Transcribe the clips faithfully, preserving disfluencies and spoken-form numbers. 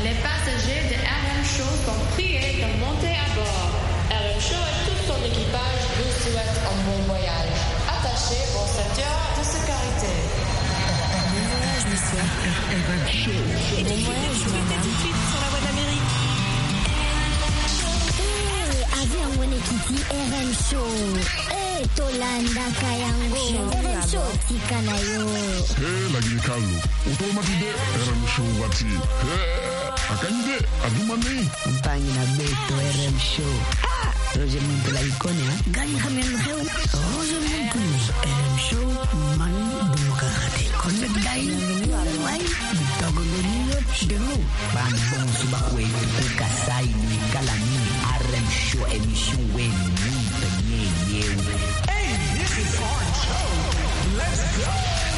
Les passagers de R M Show sont priés de monter à bord. R M Show et tout son équipage vous souhaitent un bon voyage. Attachez vos ceintures de sécurité. Bon voyage, monsieur. R M Show. Bon voyage, madame. Tout de suite sur la voie d'Amérique. Eh, avion wene kiti R M Show. Eh, tolanda kayango. R M Show tika na yo. Eh, lagi kalu. Otomatide R M Show wati. Eh, akande adumani. Mpangi na beto R M Show. Ah, Roger Montela ikonia. Gani khamel kheu. Roger Montela R M Show man demokrate. Connect dai. Wai. Bitagoloniyo demo. Bang bong subakwe kasai ni kalani R M Show emission we ni penye yeu. Hey, this is our show. Let's go.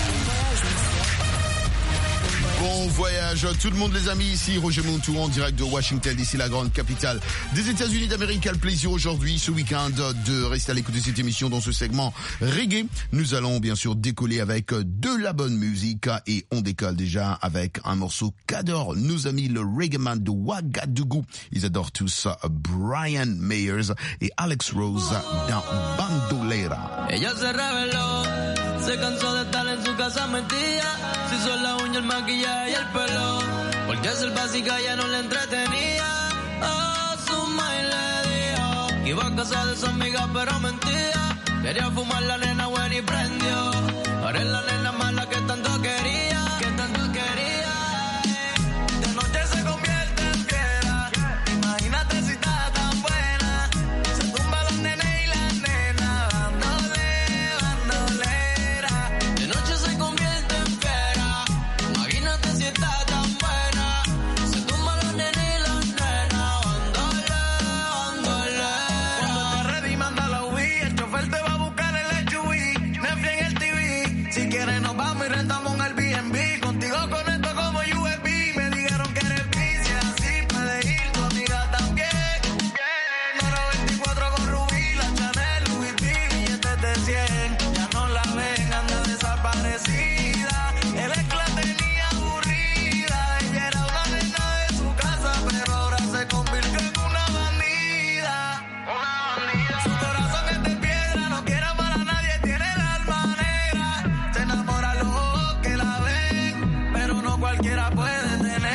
Bon voyage à tout le monde les amis, ici Roger Montou en direct de Washington, d'ici la grande capitale des États-Unis d'Amérique. Quel plaisir aujourd'hui, ce week-end, de rester à l'écoute de cette émission dans ce segment reggae. Nous allons bien sûr décoller avec de la bonne musique et on décolle déjà avec un morceau qu'adorent nos amis le reggae man de Ouagadougou. Ils adorent tous Brian Myers et Alex Rose dans Bandolera. Ella se reveló, se cansó de estar en su casa metida. Se hizo la uña, el maquillaje y el pelo, porque ser básica ya no le entretenía. A su madre le dijo que iba a casa de su amiga pero mentía. Quería fumar la nena buena y prendió. Ahora es la nena mala que tanto quería, que tanto quería. De noche se convierte en fiera. Imagínate si está tan buena. Se tumba los nenes y la nena bandole, bandolera. De noche se convierte en fiera. Imagínate si está tan buena. Se tumba los nenes y la nena bandole, bandolera. Cuando te ready, manda la U B I. El chofer te va a buscar el S U V. Netflix en el T V. Si quieres nos vamos y rentamos un Airbnb. Contigo conecto como U S B. Me dijeron que eres bici, así puedes ir. Tu amiga también. Número veinticuatro con Rubí, la Chanel, Louis V, billetes de cien. Ya no la ven, anda desaparecida. El ex la tenía aburrida. Ella era una nena de su casa, pero ahora se convirtió en una bandida. Una bandida. Su corazón es de piedra, no quiere amar a nadie, tiene el alma negra. Se enamora a los ojos que la ven, pero no cualquiera puede tenerla.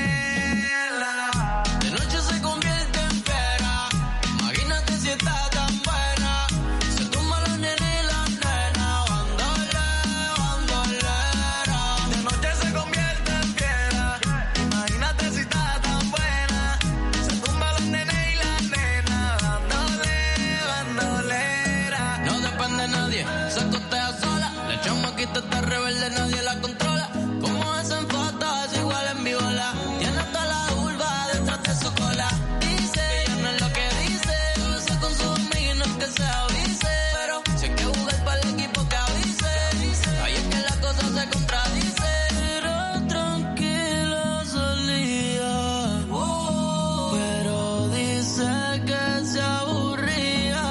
De noche se convierte en fiera. Imagínate si está tan buena. Se tumba los nenes y la nena bandolera, bandolera. De noche se convierte en fiera. Imagínate si está tan buena. Se tumba los nenes y la nena bandolera, bandolera. No depende de nadie, se costea sola. La chamaquita está rebelde, nadie la controla. Como hacen fotos, igual en viola. Tiene toda la urba detrás de su cola. Dice, ella no es lo que dice. Usa con sus amigos y no es que se avise. Pero si hay que jugar para el equipo que avise. Ahí es que la cosa se contradice. Pero tranquilo solía. Pero dice que se aburría.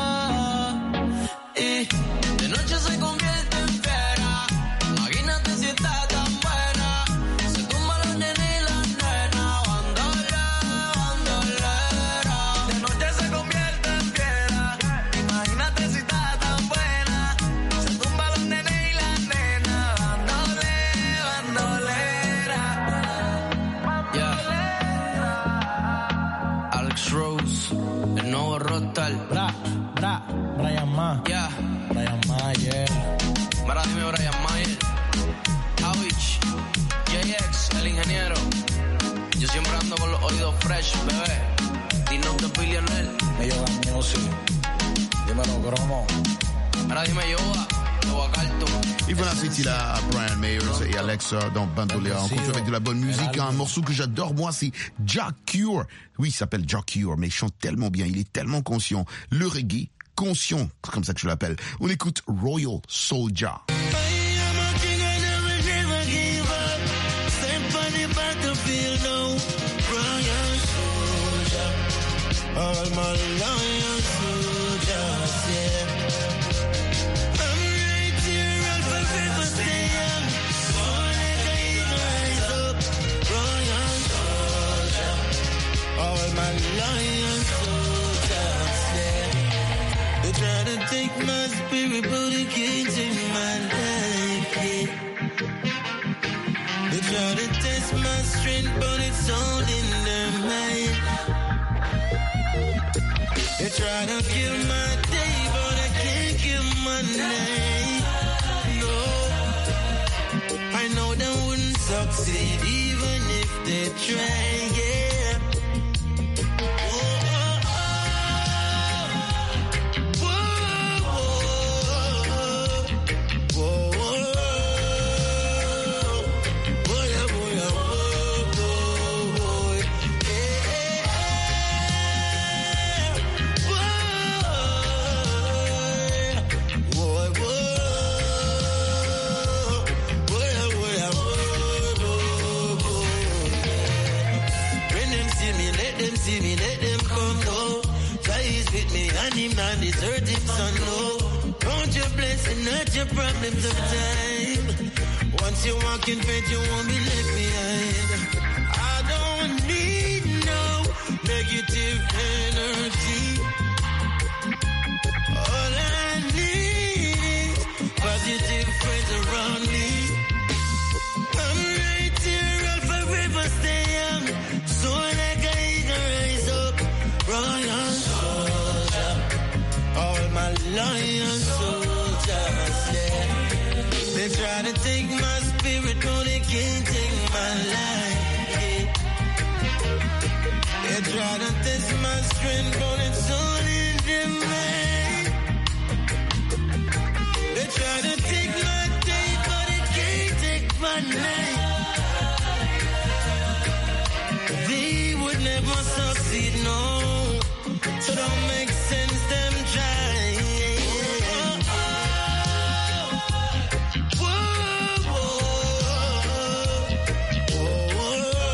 Y de noche se convierte en fiera. Imagínate si está tan buena. Se tumba los nenes y la nena bandolera, bandolera. De noche se convierte en fiera. Imagínate si está tan buena. Se tumba los nenes y la nena bandolera, bandolera. Yeah. Alex Rose, el nuevo Rockstar. Bra, bra, Brian Ma. Yeah. Brian Mayer. Mira, dime Brian Mayer, Avich, J X, el ingeniero. Yo siempre ando con los oídos fresh, bebé. Dinos de Billionaire. Ellos dan music. Dímelo, Gromo. Mira, dime Yoba, Yoba Carlton. Et voilà, c'était là Brian Myers et Alex dans Bandolera. On continue avec de la bonne musique. Un morceau que j'adore, moi, c'est Jah Cure. Oui, il s'appelle Jah Cure, mais il chante tellement bien, il est tellement conscient. Le reggae, conscient, c'est comme ça que je l'appelle. On écoute Royal Soldier. All my loyal soldiers, yeah. I'm right here, I'll forever stay young. All that I rise up, royal soldiers. my lion soldiers, yeah. They try to take my spirit, but they can't take my life, yeah. They try to test my strength, but it's all in their mind. They try to kill my day, but I can't kill my night. No, I know they wouldn't succeed even if they try, yeah. See me, let them come, no. Try is with me, and him not desert him, son, no. Count your blessing, not your problems of time. Once you walk in faith, you won't be left behind. I don't need no negative energy. All I need is positive friends around me. I'm right here, I'll forever stay young. So like I Royal soldier, all my lion soldiers, yeah. They try to take my spirit, but they can't take my life, yeah. They try to test my strength, but it's all in their mind. They try to take my day, but they can't take my night. They would never succeed, no. So don't make sense, them try. Whoa, whoa, whoa, whoa,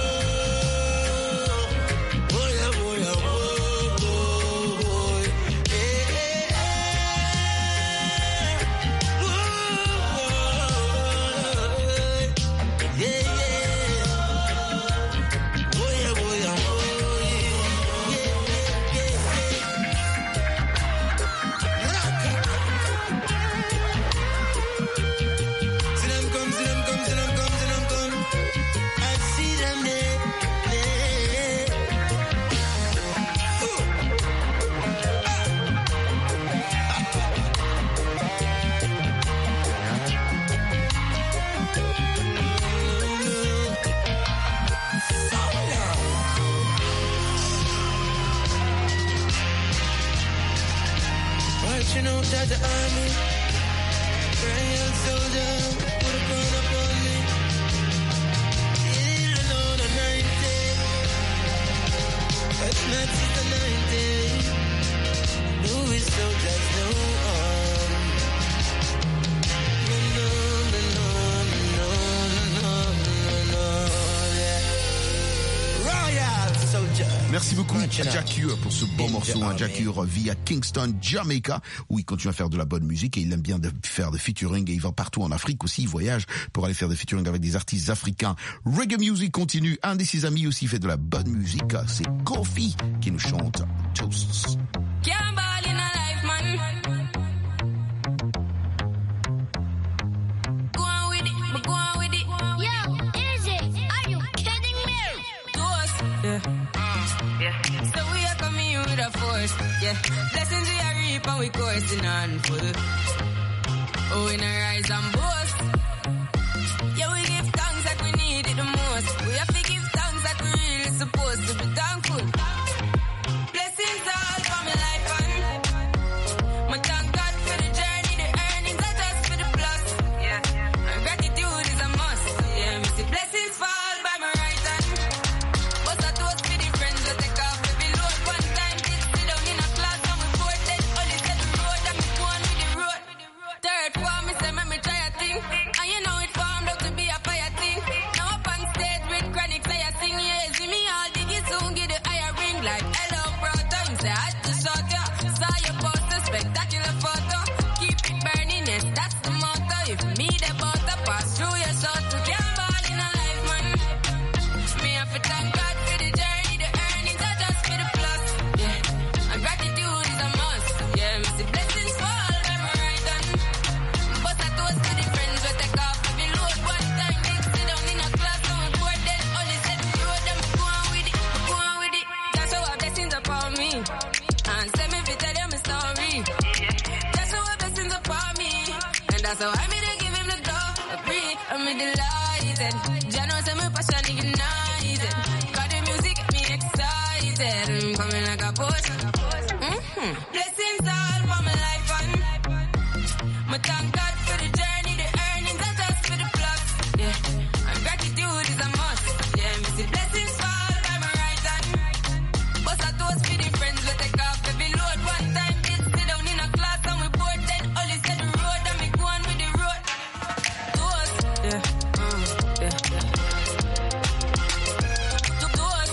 whoa, yeah, whoa, yeah, whoa, whoa, whoa, yeah, whoa, yeah, yeah. Marching out at the army, royal soldier, put a crown upon me. Still another ninety, but not since the ninety. Louis soldiers, no arm. No, no, no, no, no, no, no, yeah. Royal soldier. Merci beaucoup à Jack Ure pour ce beau morceau. Un Jack Ure vit à Kingston, Jamaica, où il continue à faire de la bonne musique et il aime bien de faire de featuring et il va partout en Afrique aussi. Il voyage pour aller faire des featuring avec des artistes africains. Reggae Music continue. Un de ses amis aussi fait de la bonne musique. C'est Kofi qui nous chante Toasts. So we are coming in with a force, yeah. Blessings we are reap and we coursing on full. Oh, we not rise and boast. Yeah, we give thanks like we need it the most. We have to give thanks like we really supposed to be thankful. Blessings all for my life and my thank God for the journey, the earnings are just for the plus. Yeah, and gratitude is a must. Yeah, me see blessings fall by my right hand. But I toast for the friends that take off every load. One time did sit down in a class and we fourth then only set the road and me go on with the road. Third form, me say make me try a thing. And you know it formed out to be a fire thing. Now up on stage with chronic say I sing. Yeah, see me all diggy soon get the higher ring like hello brother. You say I had to shot ya. Saw your poster, spectacular photo. Keep it burning, yes, that's the motto. If me the butter pass through your shot to gamble in a life, man. Me have to thank God for the journey, the earnings are just for the me. And send me to tell you my story. That's how blessings upon me. And that's how I made to give him the glory. I'm delighted. Jah knows I'm passion ignited. Got the music get me excited. I'm coming like a potion. Mm-hmm. Blessings all for my life and my thank God for the journey, the earnings, and just for the plugs. Yeah, and gratitude is a must. Yeah, me see blessings fall by my right hand. But I toast for the friends we take off every load. One time did sit down in a class and we bored. Then Ollie said the road and me go on with the road. Toast, yeah, uh, yeah, yeah. To toast.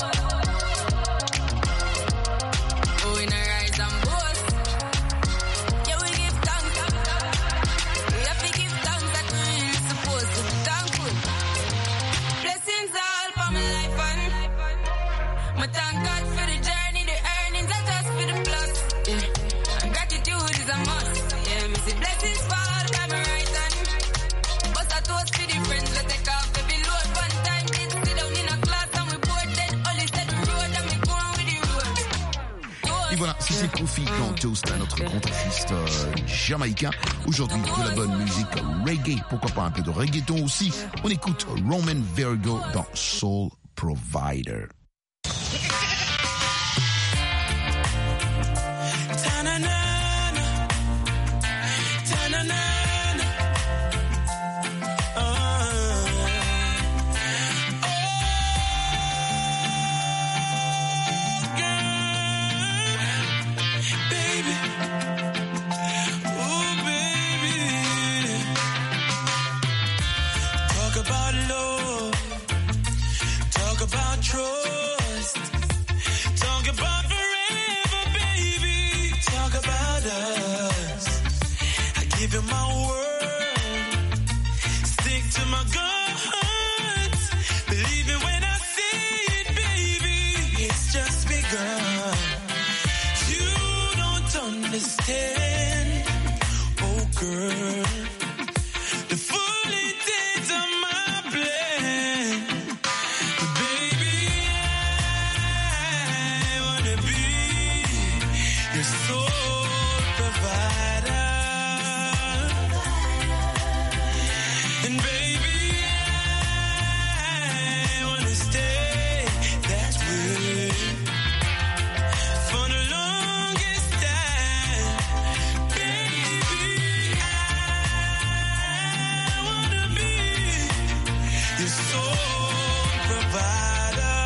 Oh, in a rise and boast. Yeah, we give thanks. We have to give thanks that we really supposed to be thankful. Blessings all for my life and my thank God for the journey, the earnings, and just for the plus. Yeah, and gratitude is a must. Yeah, me see blessings fall by my right hand. But I toast for the friends we take off every load. One time did sit down in a class and we bored. Then Ollie said the road and me go on with the road. Et voilà, c'était Kofi quand toast à notre contrefiste euh, jamaïcain. Aujourd'hui, de la bonne musique reggae. Pourquoi pas un peu de reggaeton aussi. On écoute Roman Virgo dans Soul Provider. Ta-na-na-na. Ta-na-na-na. Oh. Oh, girl. Baby. Oh, baby. Talk about love. Talk about trust. Talk about forever, baby. Talk about us. I give you my word. Stick to my guns. Believe it when I say it, baby. It's just begun. You don't understand, oh girl, the full intent of my plan. Baby, I wanna be your soul provider. And baby, I wanna stay that way for the longest time. Baby, I wanna be your soul provider.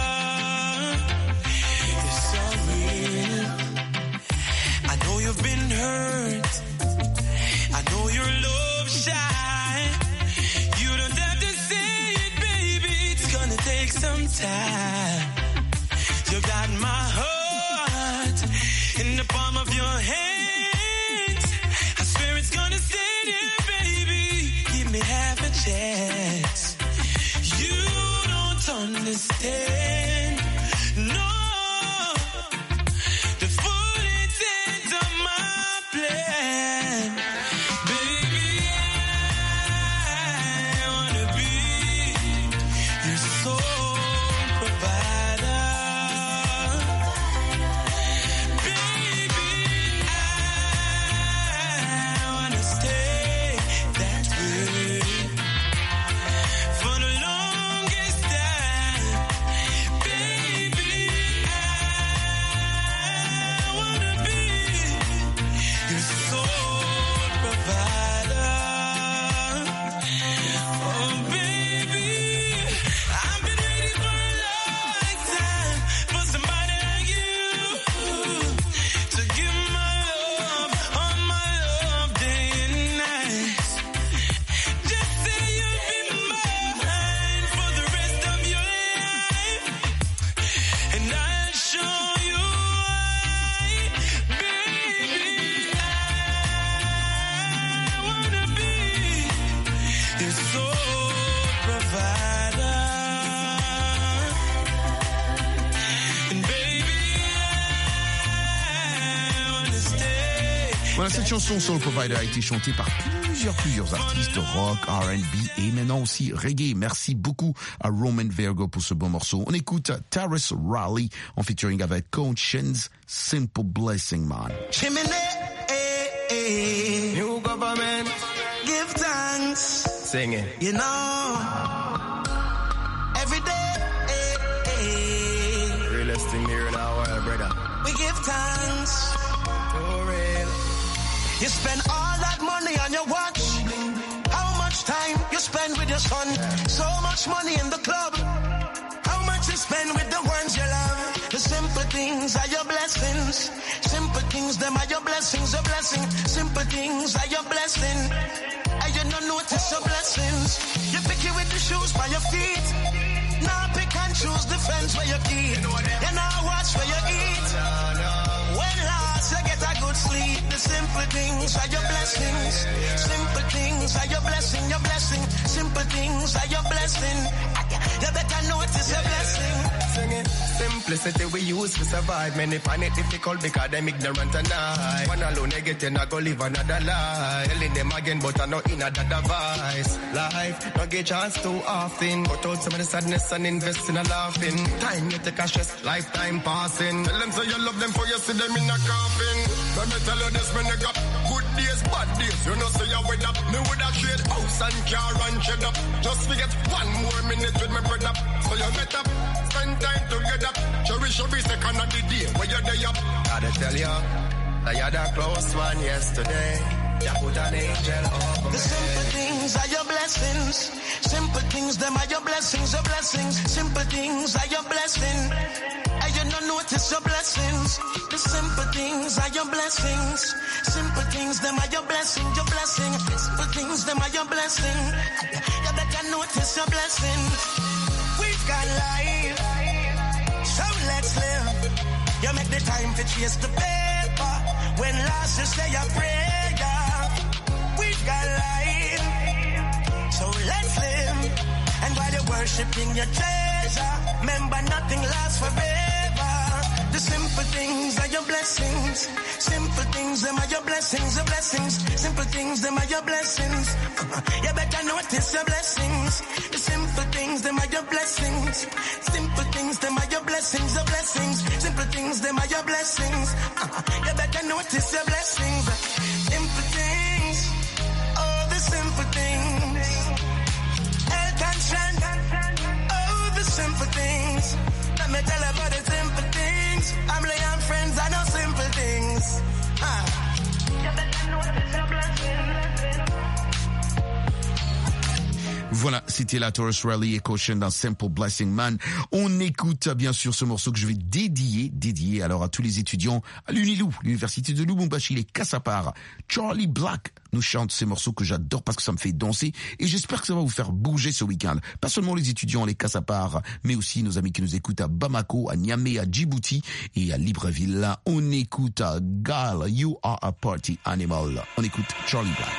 It's so real. I know you've been hurt. I know your love shy. You don't have to say it, baby. It's gonna take some time. You got my heart in the palm of your hands. I swear it's gonna stay there, baby. Give me half a chance. You don't understand, no, the full intent of my plan. Baby, I wanna be your soul provider. Baby, I wanna stay that way for the longest time. Baby, I wanna be your soul provider. Oh, baby, I've been waiting for a long time for somebody like you to give my love, all my love, day and night. Just say you'll be mine for the rest of your life, and I'll show you why. Baby, I wanna be your soul provider. And baby, I wanna stay. Voilà, cette chanson Soul Provider a été chantée par plusieurs, plusieurs artistes rock, R and B et maintenant aussi reggae. Merci beaucoup à Roman Virgo pour ce bon morceau. On écoute Tarrus Riley en featuring avec Conscience, Simple Blessing Man. Chimney, eh, eh. New government, give thanks. Sing it. You know, every day, eh, eh. Realest thing here in our world, brother. We give thanks. For real. You spend all that money on your watch. How much time you spend with your son? So much money in the club. How much you spend with the ones you love? The simple things are your blessings. Simple things, them are your blessings, a blessing. Simple things are your blessing. And you don't notice your blessings. You pick it with the shoes by your feet. Now pick and choose the friends where you keep. You now watch where you eat. When last you get a good sleep. The simple things are your blessings. Simple things are your blessing, your blessing. Simple things are your blessing. You better notice your blessing. Sing it. Simplicity we use to survive. Many find it difficult because them ignorant and I. One alone they get in, I go live another life. Telling them again, but I know in another device. Life, don't get chance too often. Cut out some of the sadness and invest in a laughing. Time you take a stress, lifetime passing. Tell them so you love them for you see them in a coffin. Let me tell you this when they got good days, bad days. You know say you with up. Me would have trade house and car and shed up. Just forget one more minute with my brother. So you met up, spend time together. Cherish your second of the day when you're there up. Gotta tell you, that you're the close one yesterday. You put an angel over me. The simple things are your blessings. Simple things, them are your blessings, your blessings. Simple things are your blessing. And you don't notice your blessings. The simple things are your blessings. Simple things, them are your blessing, your blessing. Simple things, them are your blessing. You better notice your blessing. We've got life, so let's live. You make the time to chase the paper. When last you say a prayer. We've got life, so let's live. And while you're worshiping your treasure, remember nothing lasts forever. The simple things are your blessings. Simple things, them are your blessings, your blessings. Simple things, them are your blessings. You better notice your blessings. The simple things, them are your blessings. Simple things, them are your blessings, your blessings. Simple things, them are your blessings. You better notice your blessings. Simple things, oh the simple things. Health and strength, oh the simple things. Let me tell you about the simple things. Family and friends, I know simple things. Ah. You better notice your blessings. Voilà, c'était la Tarrus Riley et Caution d'un Simple Blessing Man. On écoute bien sûr ce morceau que je vais dédier, dédier alors à tous les étudiants à l'Unilou, l'université de Lubumbashi, les Cassapars. Charlie Black nous chante ces morceaux que j'adore parce que ça me fait danser et j'espère que ça va vous faire bouger ce week-end. Pas seulement les étudiants, les Cassapars, mais aussi nos amis qui nous écoutent à Bamako, à Niamey, à Djibouti et à Libreville. Là, on écoute à Gal, You Are a Party Animal. On écoute Charlie Black.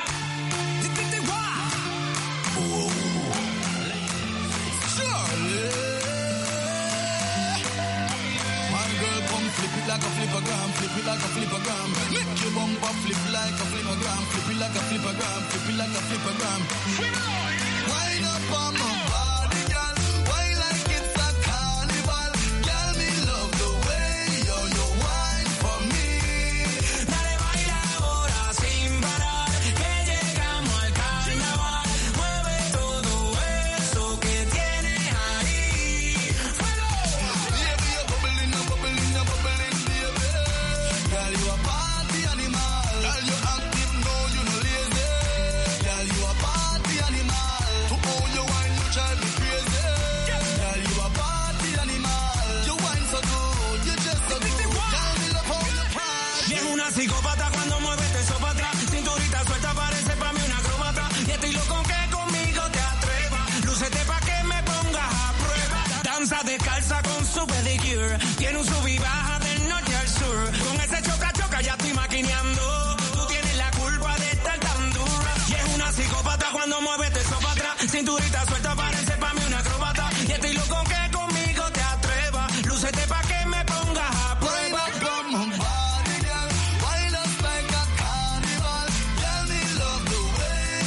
Like a flippergram, flip it like a flippergram. Make your bumper flip like a flippergram, flip it like a flippergram, flip it like a flippergram. Wind up on my body, girl. Why like it's a carnival? Girl, me love the way you, you wine for me. Dale baila ahora sin parar, que llegamos al carnaval. Mueve todo eso que tienes ahí. ¡Fuego! Baby, you're bubbling, you're bubbling, you're bubbling. Girl, you a party animal. Girl, you active, no, you no lazy. Girl, you a party animal. To all your wine, you drive me crazy. Girl, you a party animal. You wine so good, you just so good. Girl, me love how you party. Y es una psicópata cuando mueves eso para atrás. Cinturita suelta parece para mí una acróbata. Y estoy loco que conmigo te atrevas. Lúcete pa' que me pongas a prueba. Danza descalza con su pedicure. Tiene un sub y baja del norte al sur. Con ese choca choca ya estoy maquineando. Tú tienes la culpa de estar tan dura. Y es una psicópata cuando mueves eso para atrás. Cinturita suelta parece para mí una acróbata. Y estoy loco que conmigo te atrevas. Lúcete pa' que me pongas a prueba. Come on, body, girl. Wind up like a carnival. Girl, me love the way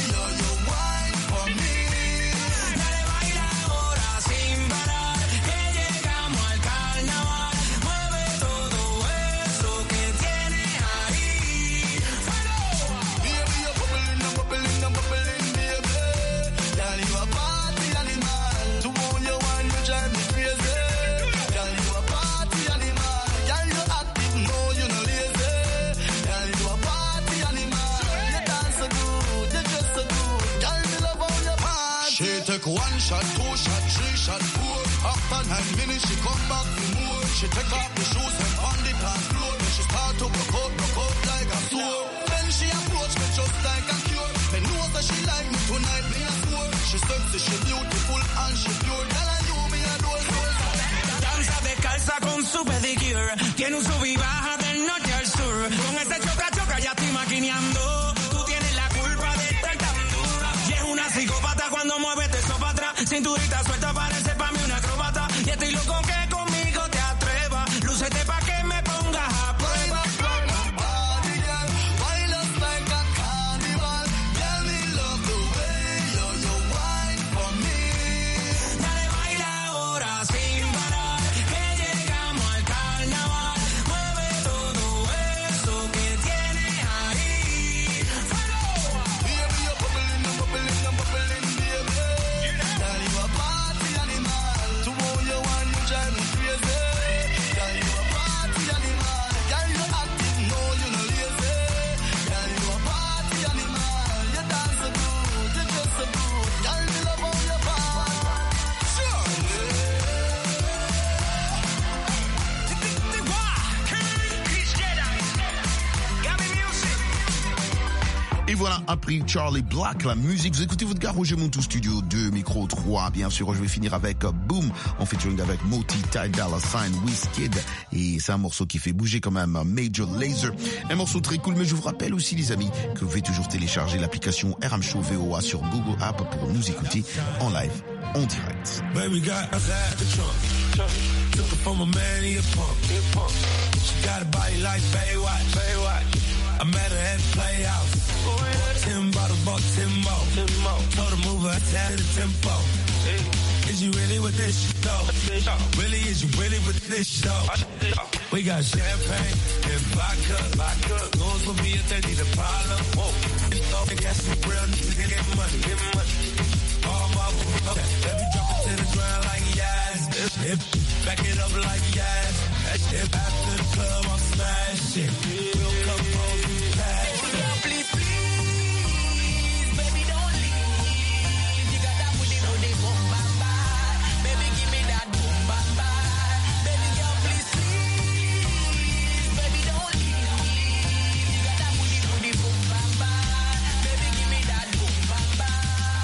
One shot, two shot, three shot, four. After nine minutes, she come back for more. She take off the shoes and on the dance floor. Then she start to broke out, broke out like a sword. Then she approach me just like a cure. Me know that she like me tonight, me a swore. She sexy, she beautiful and she pure. Tell her you me adore soul. Danza descalza con su pedicure. Tiene un sub y baja del norte al sur. Con ese choca choca ya estoy maquineando. Tú tienes la culpa de estar tan dura. Y es una psicópata cuando mueve este eso para atrás. Cinturita suelta parece pa' mí una acróbata. Y estoy loco que conmigo te atrevas. Lúcete pa' que me pongas a prueba. Et voilà, après Charlie Black, la musique, vous écoutez votre gars Roger Montou, studio deux, micro trois, bien sûr, je vais finir avec Boom, en featuring avec Moti, Ty Dolla Sign, Wizkid, et c'est un morceau qui fait bouger quand même, Major Lazer, un morceau très cool, mais je vous rappelle aussi les amis, que vous pouvez toujours télécharger l'application R M Show V O A sur Google App pour nous écouter en live, en direct. Baby got outside the trunk, took her from a man, he a punk, she got a body like Baywatch, Baywatch. I met her at the Playhouse. Ten bottles, bought ten more. Told her move her to the tempo. Is you really with this shit though? Really, is you really with this shit though? We got champagne and vodka. Vodka. Goes for me if they need a problem. Whoa. They got some real niggas get money. Get money. All my okay. Let me drop it to the ground like yes. Hip, back it up like yes. That shit after the club, I'm smashing. We'll come home. Please, please, baby, don't leave. You got that booty, no, they boom, bam, bam. Baby, give me that boom, bam, bam. Baby, girl, please, please, baby, don't leave. You got that booty, no, they boom, bam, bam. Baby, give me that boom, bam, bam.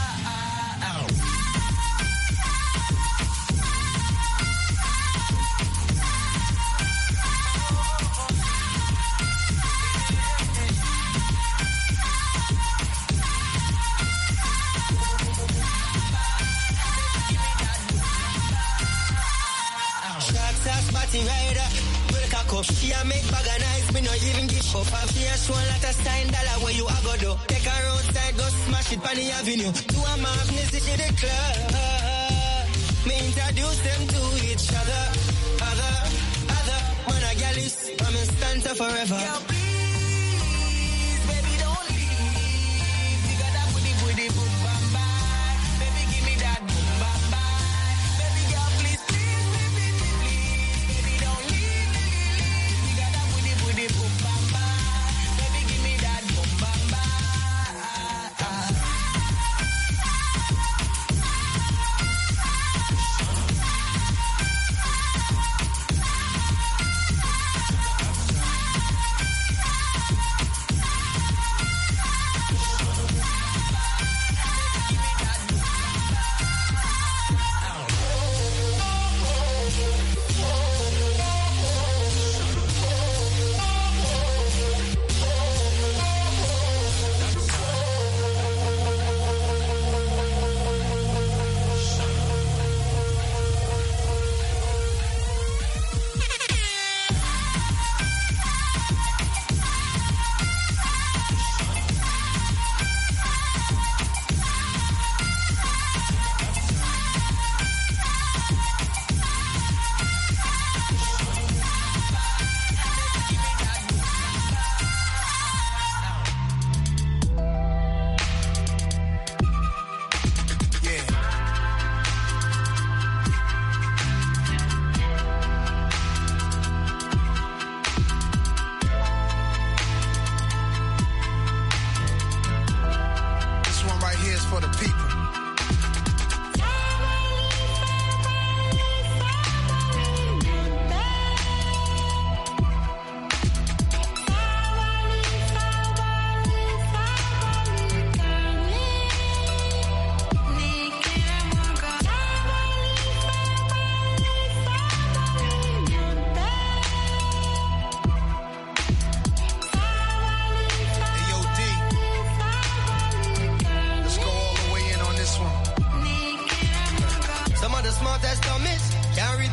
Rider, break a cup. She a make bag of nice, me no even give up. And she a show a lot of sign dollar where you a go do. Take her outside, go smash it on the avenue. Two of my business in the club. Me introduce them to each other. Other, other, man a gal is, I'm in stanza forever. Girl, please, baby, don't leave. You got that booty, booty, boom, bam, bam. Baby, give me that boom, bam, bam. Baby, girl, please, please.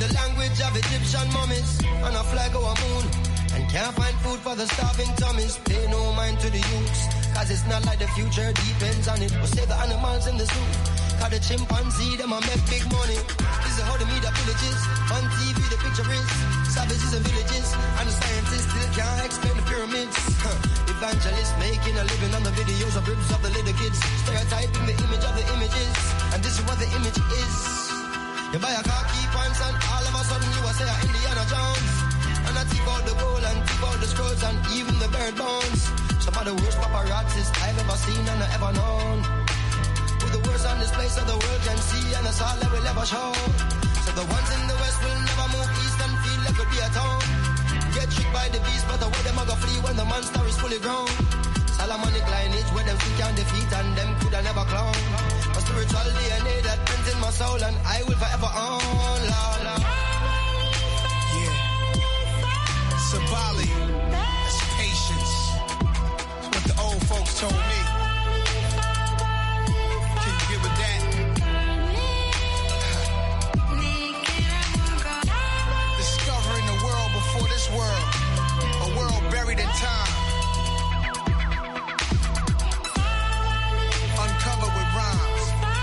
the language of Egyptian mummies. On a flag or a moon. And can't find food for the starving tummies. Pay no mind to the youths, cause it's not like the future depends on it. We'll save the animals in the zoo, cause the chimpanzee, them a make big money. This is how the media villages. On T V the picture is savages and villages. And the scientists still can't explain the pyramids. Huh. Evangelists making a living on the videos of ribs of the little kids. Stereotyping the image of the images. And this is what the image is. You buy a khaki pants and all of a sudden you will say Indiana Jones. And I take out the gold and take out the scrolls and even the bird bones. Some of the worst paparazzis I've ever seen and I ever known. With the worst on this place so the world can see, and that's all that will ever show. So the ones in the west will never move east and feel like it'll be a town. Get tricked by the beast, but the way them a go flee when the monster is fully grown. Solomonic lineage where them still can defeat and them coulda never clown. A spiritual D N A that prints in my soul and I will forever own, Lord. Sabali, that's patience. That's what the old folks told me. Can you get with that? Discovering the world before this world, a world buried in time. Uncovered with rhymes.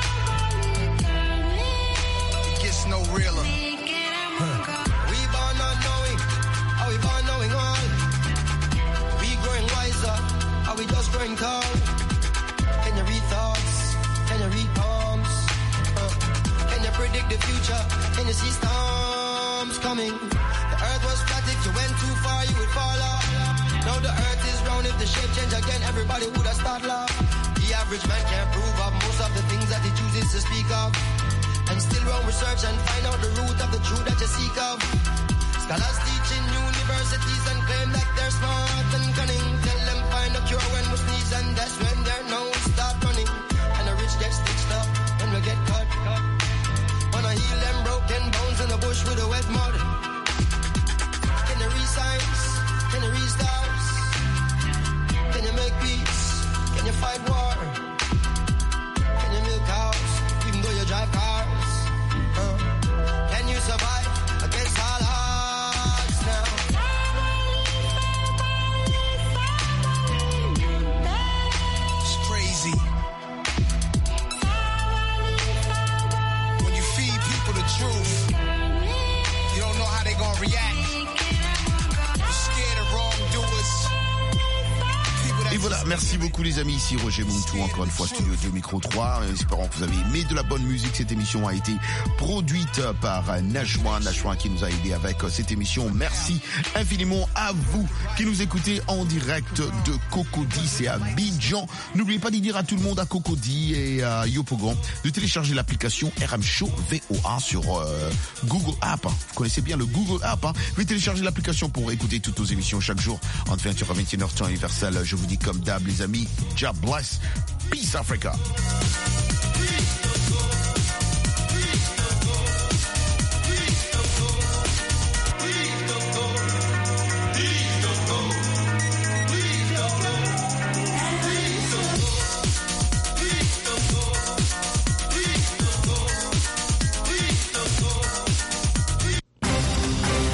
It gets no realer. Huh. We born not knowing. Are we born knowing all? We growing wiser? Are we just growing tall? Can you read thoughts? Can you read palms? Uh, can you predict the future? Can you see storms coming? The earth was flat, if you went too far you would fall off. Now the earth is round, if the shape change again everybody would have started laugh. The average man can't prove up most of the things that he chooses to speak of. And still run research and find out the root of the truth that you seek of. Scholars teach in universities and claim that they're smart and cunning. Tell them find a cure when we sneeze and that's when their nose start running. And the rich get stitched up when we get cut. Wanna heal them broken bones in the bush with the wet mud. Can you read science? Can you read stars? Can you make peace? Can you fight war? Can you milk cows even though you drive cars? Uh, can you survive against all odds now? It's crazy. When you feed people the truth, you don't know how they gonna react. You're scared of wrongdoers. Et voilà, merci beaucoup les amis, ici Roger Montou, encore une fois Studio deux, Micro trois, espérons que vous avez aimé de la bonne musique. Cette émission a été produite par Najwa, Najwa qui nous a aidé avec cette émission. Merci infiniment à vous qui nous écoutez en direct de Cocody, c'est à Abidjan. N'oubliez pas de dire à tout le monde à Cocody et à Yopougon de télécharger l'application R M Show V O A sur euh, Google App. Vous connaissez bien le Google App, hein. Vous pouvez télécharger l'application pour écouter toutes nos émissions chaque jour entre vingt heures et vingt et une heures temps universel. Je vous dis comme d'hab les amis, God bless, peace Africa.